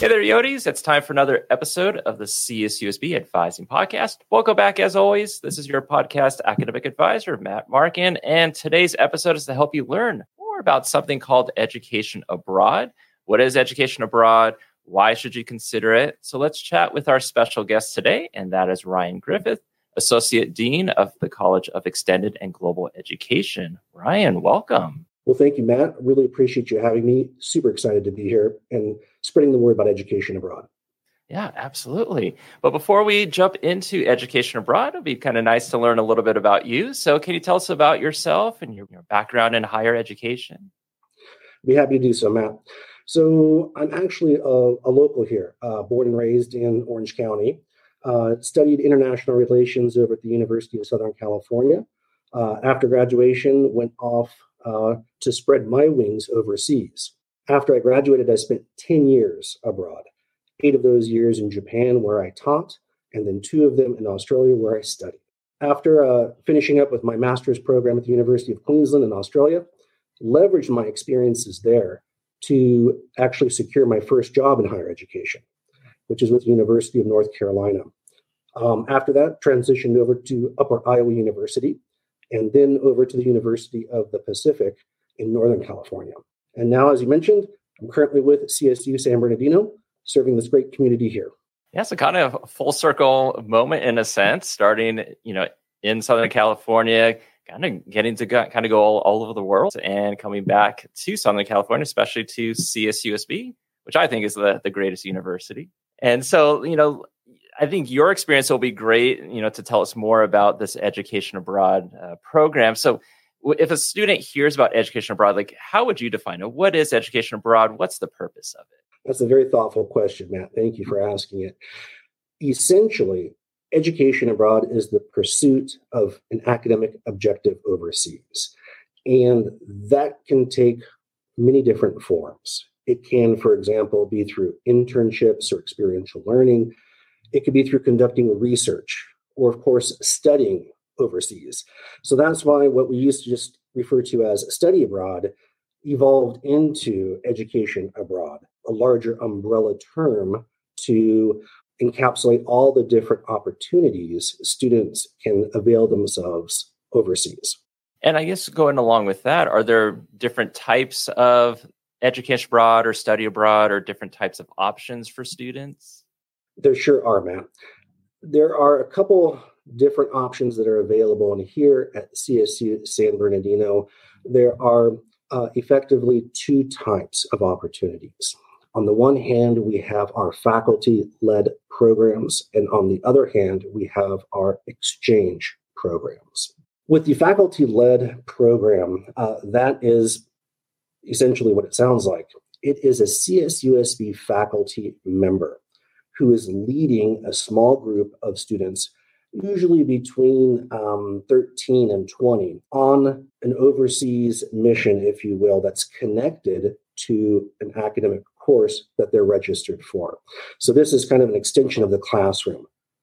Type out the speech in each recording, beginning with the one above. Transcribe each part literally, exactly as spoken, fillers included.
Hey there, Yodis. It's time for another episode of the C S U S B Advising Podcast. Welcome back, as always. This is your podcast academic advisor, Matt Markin, and today's episode is to help you learn more about something called education abroad. What is education abroad? Why should you consider it? So let's chat with our special guest today, and that is Ryan Griffith, Associate Dean of the College of Extended and Global Education. Ryan, welcome. Well, thank you, Matt. Really appreciate you having me. Super excited to be here and spreading the word about education abroad. Yeah, absolutely. But before we jump into education abroad, it'd be kind of nice to learn a little bit about you. So can you tell us about yourself and your, your background in higher education? Be happy to do so, Matt. So I'm actually a, a local here, uh, born and raised in Orange County. Uh, studied international relations over at the University of Southern California. Uh, after graduation, went off uh, to spread my wings overseas. After I graduated, I spent ten years abroad, eight of those years in Japan where I taught, and then two of them in Australia where I studied. After uh, finishing up with my master's program at the University of Queensland in Australia, leveraged my experiences there to actually secure my first job in higher education, which is with the University of North Carolina. Um, after that, transitioned over to Upper Iowa University, and then over to the University of the Pacific in Northern California. And now, as you mentioned, I'm currently with C S U San Bernardino, serving this great community here. Yeah, so kind of a full circle moment in a sense, starting, you know, in Southern California, kind of getting to go, kind of go all, all over the world and coming back to Southern California, especially to C S U S B, which I think is the, the greatest university. And so, you know, I think your experience will be great, you know, to tell us more about this education abroad uh, program. So w- if a student hears about education abroad, like how would you define it? What is education abroad? What's the purpose of it? That's a very thoughtful question, Matt. Thank you for asking it. Essentially, education abroad is the pursuit of an academic objective overseas. And that can take many different forms. It can, for example, be through internships or experiential learning. It could be through conducting research or, of course, studying overseas. So that's why what we used to just refer to as study abroad evolved into education abroad, a larger umbrella term to encapsulate all the different opportunities students can avail themselves overseas. And I guess going along with that, are there different types of education abroad or study abroad or different types of options for students? There sure are, Matt. There are a couple different options that are available. And here at C S U San Bernardino, there are uh, effectively two types of opportunities. On the one hand, we have our faculty-led programs, and on the other hand, we have our exchange programs. With the faculty-led program, uh, that is essentially what it sounds like. It is a C S U S B faculty member who is leading a small group of students, usually between um, thirteen and twenty, on an overseas mission, if you will, that's connected to an academic course that they're registered for. So this is kind of an extension of the classroom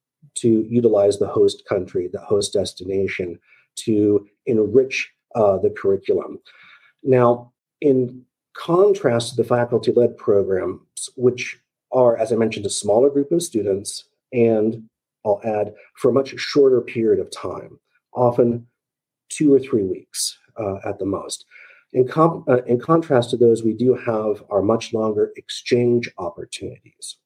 to utilize the host country, the host destination, to enrich uh, the curriculum. Now, in contrast to the faculty-led programs, which are, as I mentioned, a smaller group of students, and I'll add, for a much shorter period of time, often two or three weeks uh, at the most. In, com- uh, in contrast to those, we do have our much longer exchange opportunities.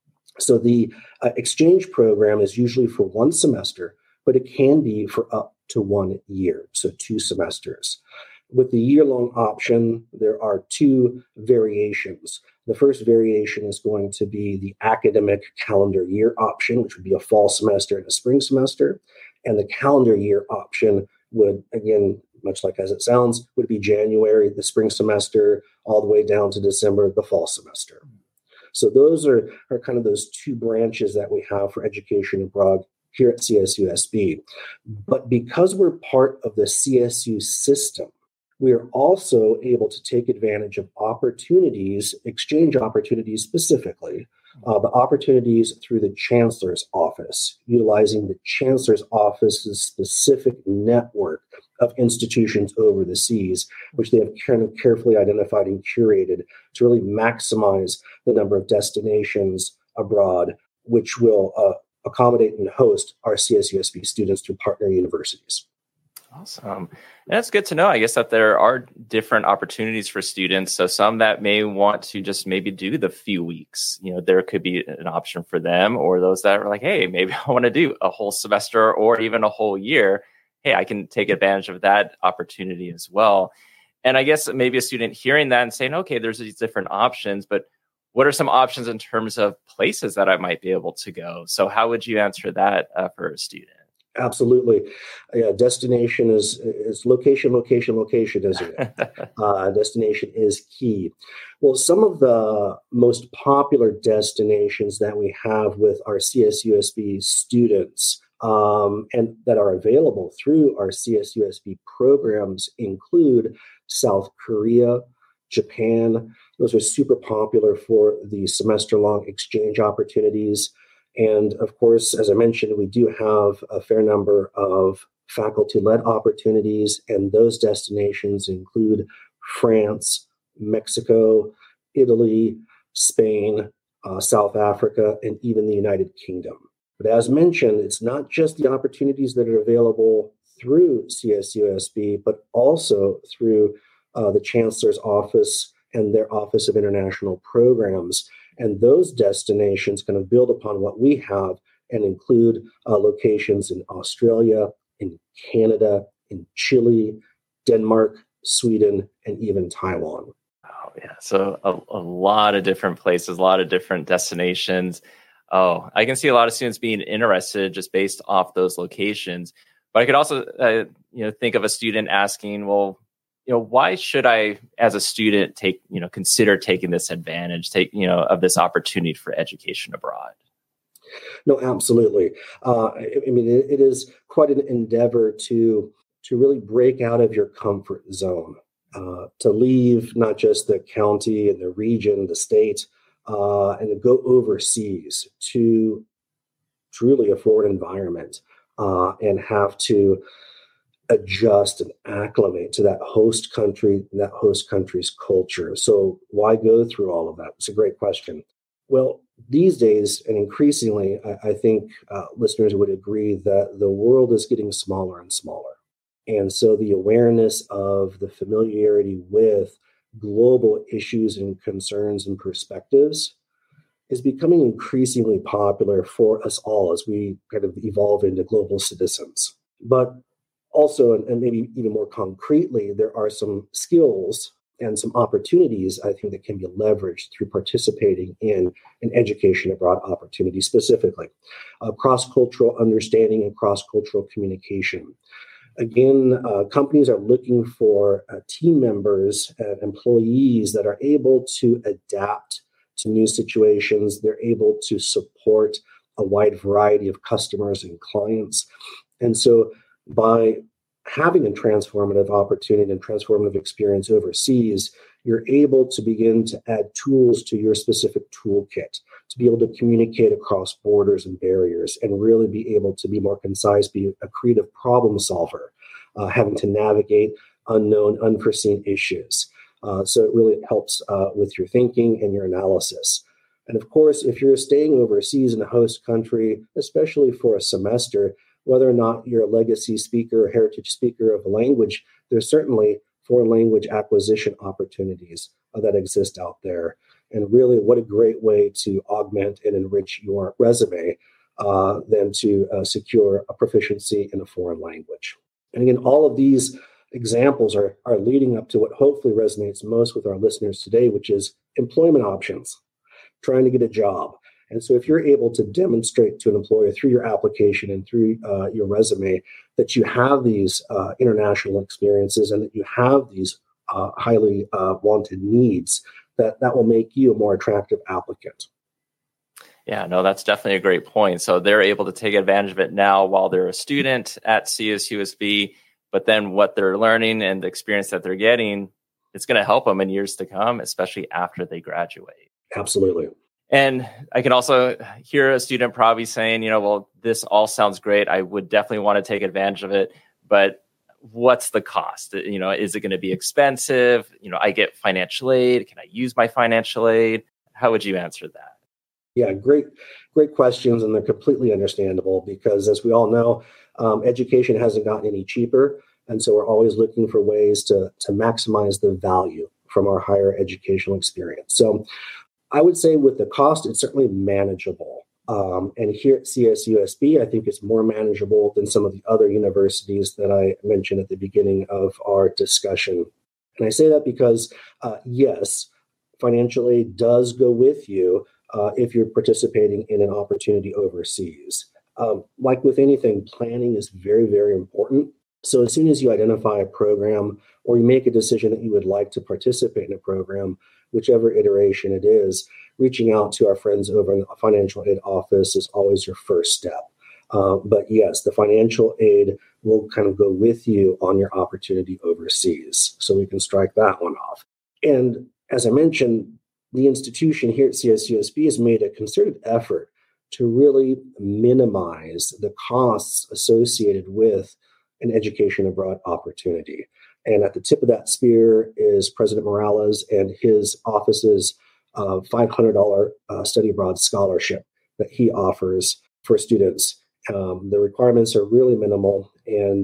So the uh, exchange program is usually for one semester, but it can be for up to one year, so two semesters. With the year-long option, there are two variations. The first variation is going to be the academic calendar year option, which would be a fall semester and a spring semester. And the calendar year option would, again, much like as it sounds, would be January, the spring semester, all the way down to December, the fall semester. So those are, are kind of those two branches that we have for education abroad here at C S U S B. But because we're part of the C S U system, we are also able to take advantage of opportunities, exchange opportunities specifically, uh, but opportunities through the Chancellor's Office, utilizing the Chancellor's Office's specific network of institutions over the seas, which they have kind of carefully identified and curated to really maximize the number of destinations abroad, which will uh, accommodate and host our C S U S B students through partner universities. Awesome. And it's good to know, I guess, that there are different opportunities for students. So some that may want to just maybe do the few weeks, you know, there could be an option for them, or those that are like, hey, maybe I want to do a whole semester or even a whole year. Hey, I can take advantage of that opportunity as well. And I guess maybe a student hearing that and saying, okay, there's these different options, but what are some options in terms of places that I might be able to go? So how would you answer that uh, for a student? Absolutely. Yeah, destination is, is location, location, location, isn't it? uh, destination is key. Well, some of the most popular destinations that we have with our C S U S B students um, and that are available through our C S U S B programs include South Korea, Japan. Those are super popular for the semester-long exchange opportunities. And of course, as I mentioned, we do have a fair number of faculty-led opportunities, and those destinations include France, Mexico, Italy, Spain, uh, South Africa, and even the United Kingdom. But as mentioned, it's not just the opportunities that are available through C S U S B, but also through uh, the Chancellor's Office and their Office of International Programs. And those destinations kind of build upon what we have and include uh, locations in Australia, in Canada, in Chile, Denmark, Sweden, and even Taiwan. Oh, yeah. So a, a lot of different places, a lot of different destinations. Oh, I can see a lot of students being interested just based off those locations. But I could also, uh, you know, think of a student asking, well, you know, why should I, as a student, take, you know, consider taking this advantage, take, you know, of this opportunity for education abroad? No, absolutely. Uh, I, I mean, it, it is quite an endeavor to to really break out of your comfort zone, uh, to leave not just the county and the region, the state, uh, and to go overseas to truly a foreign environment uh, and have to adjust and acclimate to that host country, that host country's culture. So why go through all of that? It's a great question. Well, these days, and increasingly, I, I think uh, listeners would agree that the world is getting smaller and smaller. And so the awareness of the familiarity with global issues and concerns and perspectives is becoming increasingly popular for us all as we kind of evolve into global citizens. But also, and maybe even more concretely, there are some skills and some opportunities, I think, that can be leveraged through participating in an education abroad opportunity, specifically uh, cross-cultural understanding and cross-cultural communication. Again, uh, companies are looking for uh, team members and employees that are able to adapt to new situations. They're able to support a wide variety of customers and clients. And so by having a transformative opportunity and transformative experience overseas, you're able to begin to add tools to your specific toolkit to be able to communicate across borders and barriers and really be able to be more concise, be a creative problem solver, uh, having to navigate unknown, unforeseen issues. Uh, so it really helps uh, with your thinking and your analysis. And of course, if you're staying overseas in a host country, especially for a semester, whether or not you're a legacy speaker or heritage speaker of a language, there's certainly foreign language acquisition opportunities uh, that exist out there. And really, what a great way to augment and enrich your resume uh, than to uh, secure a proficiency in a foreign language. And again, all of these examples are, are leading up to what hopefully resonates most with our listeners today, which is employment options, trying to get a job. And so if you're able to demonstrate to an employer through your application and through uh, your resume that you have these uh, international experiences and that you have these uh, highly uh, wanted needs, that, that will make you a more attractive applicant. Yeah, no, that's definitely a great point. So they're able to take advantage of it now while they're a student at C S U S B, but then what they're learning and the experience that they're getting, it's going to help them in years to come, especially after they graduate. Absolutely. And I can also hear a student probably saying, you know, well, this all sounds great. I would definitely want to take advantage of it. But what's the cost? You know, is it going to be expensive? You know, I get financial aid. Can I use my financial aid? How would you answer that? Yeah, great, great questions, and they're completely understandable because, as we all know, um, education hasn't gotten any cheaper, and so we're always looking for ways to to maximize the value from our higher educational experience. So, I would say with the cost, it's certainly manageable. Um, and here at C S U S B, I think it's more manageable than some of the other universities that I mentioned at the beginning of our discussion. And I say that because, uh, yes, financial aid does go with you uh, if you're participating in an opportunity overseas. Um, like with anything, planning is very, very important. So as soon as you identify a program or you make a decision that you would like to participate in a program, whichever iteration it is, reaching out to our friends over in the financial aid office is always your first step. Uh, but yes, the financial aid will kind of go with you on your opportunity overseas. So we can strike that one off. And as I mentioned, the institution here at C S U S B has made a concerted effort to really minimize the costs associated with an education abroad opportunity. And at the tip of that spear is President Morales and his office's uh, five hundred dollars uh, study abroad scholarship that he offers for students. Um, the requirements are really minimal, and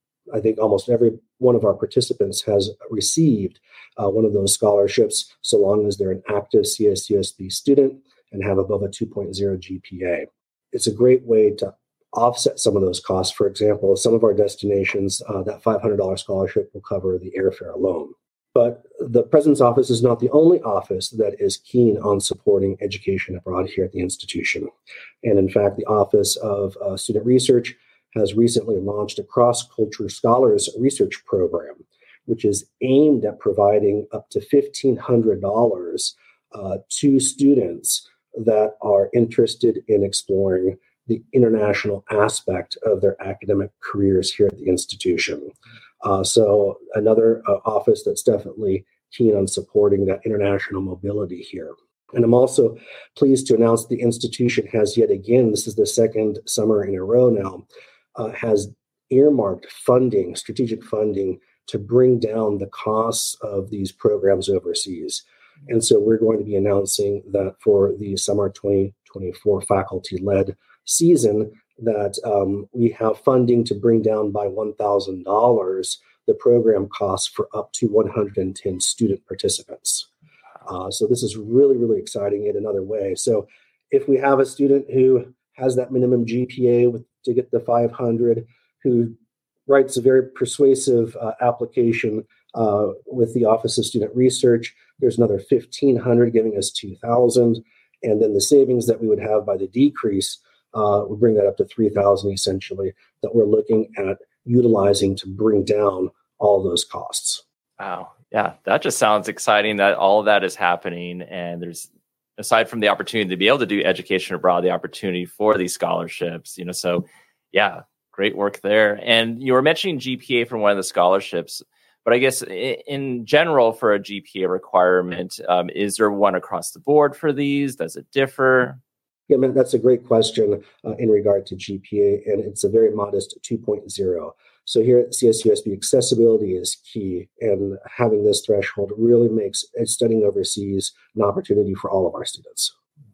I think almost every one of our participants has received uh, one of those scholarships, so long as they're an active C S U S B student and have above a two point oh G P A. It's a great way to offset some of those costs. For example, some of our destinations, uh, that five hundred dollars scholarship will cover the airfare alone. But the President's office is not the only office that is keen on supporting education abroad here at the institution. And in fact, the Office of uh, Student Research has recently launched a cross-culture scholars research program, which is aimed at providing up to fifteen hundred dollars uh, to students that are interested in exploring the international aspect of their academic careers here at the institution. Uh, so another uh, office that's definitely keen on supporting that international mobility here. And I'm also pleased to announce the institution has yet again, this is the second summer in a row now, uh, has earmarked funding, strategic funding, to bring down the costs of these programs overseas. And so we're going to be announcing that for the summer twenty twenty-four faculty-led season, that um, we have funding to bring down by one thousand dollars the program costs for up to one hundred ten student participants. Uh, so this is really, really exciting in another way. So if we have a student who has that minimum G P A with, to get the five hundred, who writes a very persuasive uh, application uh, with the Office of Student Research, there's another fifteen hundred giving us two thousand. And then the savings that we would have by the decrease uh, would bring that up to three thousand essentially, that we're looking at utilizing to bring down all those costs. Wow. Yeah, that just sounds exciting that all of that is happening. And there's, aside from the opportunity to be able to do education abroad, the opportunity for these scholarships, you know, so yeah, great work there. And you were mentioning G P A for one of the scholarships, but I guess in general for a G P A requirement, um, is there one across the board for these? Does it differ? Yeah, man, that's a great question uh, in regard to G P A, and it's a very modest two point oh. So here at C S U S B, accessibility is key, and having this threshold really makes studying overseas an opportunity for all of our students.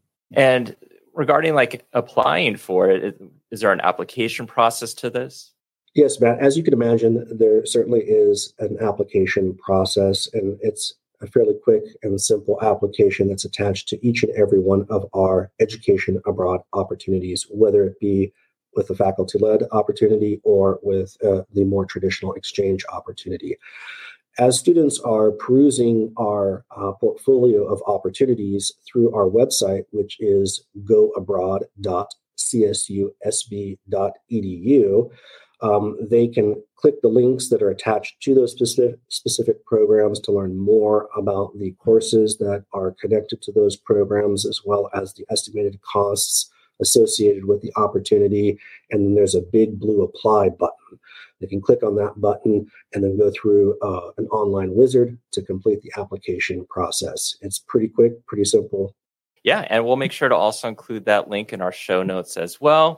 And regarding like applying for it, is there an application process to this? Yes, Matt. As you can imagine, there certainly is an application process, and it's a fairly quick and simple application that's attached to each and every one of our education abroad opportunities, whether it be with the faculty-led opportunity or with uh, the more traditional exchange opportunity. As students are perusing our uh, portfolio of opportunities through our website, which is go abroad dot c s u s b dot e d u, um, they can click the links that are attached to those specific, specific programs to learn more about the courses that are connected to those programs, as well as the estimated costs associated with the opportunity. And then there's a big blue apply button. They can click on that button and then go through uh, an online wizard to complete the application process. It's pretty quick, pretty simple. Yeah, and we'll make sure to also include that link in our show notes as well.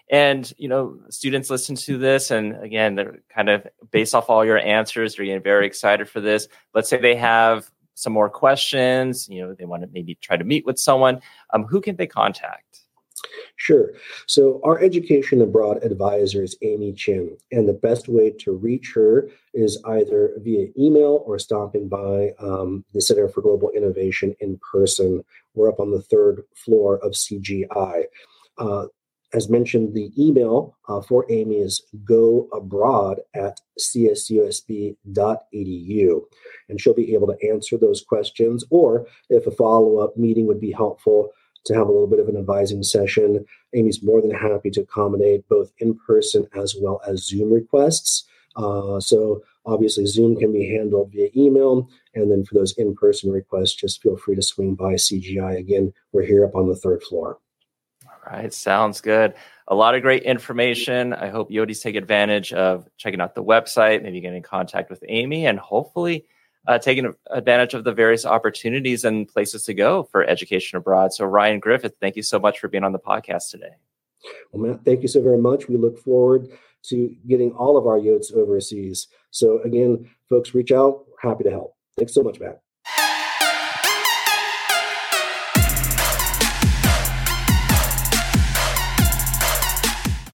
And, you know, students listen to this, and again, they're kind of based off all your answers, they're getting very excited for this. Let's say they have some more questions, you know, they want to maybe try to meet with someone. Um, who can they contact? Sure. So our education abroad advisor is Amy Chin, and the best way to reach her is either via email or stopping by um, the Center for Global Innovation in person. We're up on the third floor of C G I. Uh, as mentioned, the email uh, for Amy is goabroad at c s u s b dot e d u, and she'll be able to answer those questions, or if a follow-up meeting would be helpful, to have a little bit of an advising session. Amy's more than happy to accommodate both in-person as well as Zoom requests. Uh, so obviously Zoom can be handled via email. And then for those in-person requests, just feel free to swing by C G I. Again, we're here up on the third floor. All right. Sounds good. A lot of great information. I hope Yodis take advantage of checking out the website, maybe getting in contact with Amy, and hopefully Uh, taking advantage of the various opportunities and places to go for education abroad. So Ryan Griffith, thank you so much for being on the podcast today. Well, Matt, thank you so very much. We look forward to getting all of our Yotes overseas. So again, folks, reach out. Happy to help. Thanks so much, Matt.